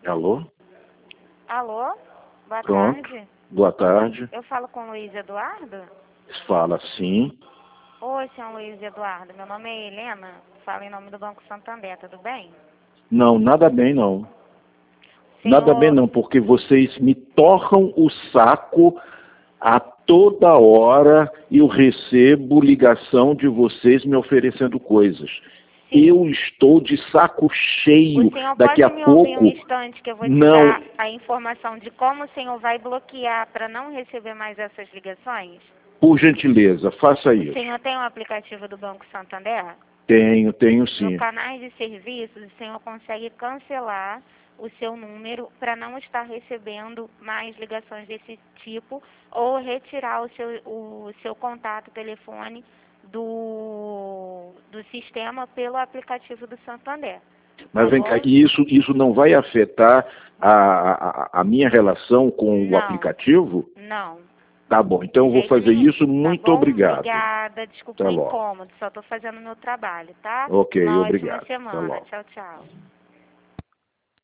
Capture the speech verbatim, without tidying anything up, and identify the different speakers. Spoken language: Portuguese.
Speaker 1: Alô?
Speaker 2: Alô? Boa
Speaker 1: Pronto.
Speaker 2: tarde.
Speaker 1: Boa tarde.
Speaker 2: Eu falo com o Luiz Eduardo?
Speaker 1: Fala sim.
Speaker 2: Oi, senhor Luiz Eduardo. Meu nome é Helena. Falo em nome do Banco Santander, tudo bem?
Speaker 1: Não, nada bem não.
Speaker 2: Senhor...
Speaker 1: Nada bem não, porque vocês me torram o saco a toda hora e eu recebo ligação de vocês me oferecendo coisas.
Speaker 2: Sim.
Speaker 1: Eu estou de saco cheio.
Speaker 2: O senhor
Speaker 1: Daqui
Speaker 2: pode
Speaker 1: a
Speaker 2: me
Speaker 1: pouco...
Speaker 2: ouvir um instante que eu vou te
Speaker 1: Não.
Speaker 2: dar a informação de como o senhor vai bloquear para não receber mais essas ligações?
Speaker 1: Por gentileza, faça
Speaker 2: O
Speaker 1: isso.
Speaker 2: senhor tem o aplicativo do Banco Santander?
Speaker 1: Tenho, tenho
Speaker 2: No
Speaker 1: sim.
Speaker 2: canais de serviços, o senhor consegue cancelar o seu número para não estar recebendo mais ligações desse tipo ou retirar o seu, o seu contato telefone do, do sistema pelo aplicativo do Santander.
Speaker 1: Mas
Speaker 2: Tá
Speaker 1: vem
Speaker 2: bom?
Speaker 1: cá, e isso, isso não vai afetar a, a, a minha relação com o
Speaker 2: Não,
Speaker 1: aplicativo?
Speaker 2: não.
Speaker 1: Tá bom, então eu
Speaker 2: De
Speaker 1: vou
Speaker 2: jeito
Speaker 1: fazer
Speaker 2: nenhum.
Speaker 1: isso.
Speaker 2: Tá
Speaker 1: Muito
Speaker 2: bom?
Speaker 1: obrigado.
Speaker 2: Obrigada. Desculpa
Speaker 1: Até
Speaker 2: o
Speaker 1: logo.
Speaker 2: incômodo. Só estou fazendo o meu trabalho, tá?
Speaker 1: Ok,
Speaker 2: Uma ótima
Speaker 1: obrigado. Até
Speaker 2: semana.
Speaker 1: logo.
Speaker 2: Tchau, tchau.